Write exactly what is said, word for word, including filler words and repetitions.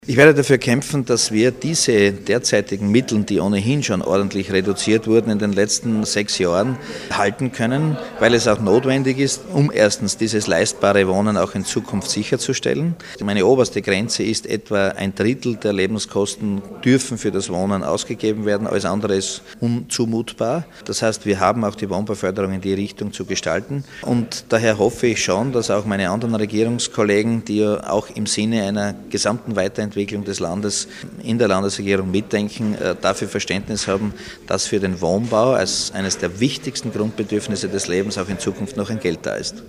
Ich werde dafür kämpfen, dass wir diese derzeitigen Mittel, die ohnehin schon ordentlich reduziert wurden in den letzten sechs Jahren, halten können, weil es auch notwendig ist, um erstens dieses leistbare Wohnen auch in Zukunft sicherzustellen. Meine oberste Grenze ist etwa ein Drittel der Lebenskosten dürfen für das Wohnen ausgegeben werden, alles andere ist unzumutbar. Das heißt, wir haben auch die Wohnbauförderung in die Richtung zu gestalten und daher hoffe ich schon, dass auch meine anderen Regierungskollegen, die ja auch im Sinne einer gesamten Weiterentwicklung Entwicklung des Landes in der Landesregierung mitdenken, dafür Verständnis haben, dass für den Wohnbau als eines der wichtigsten Grundbedürfnisse des Lebens auch in Zukunft noch ein Geld da ist.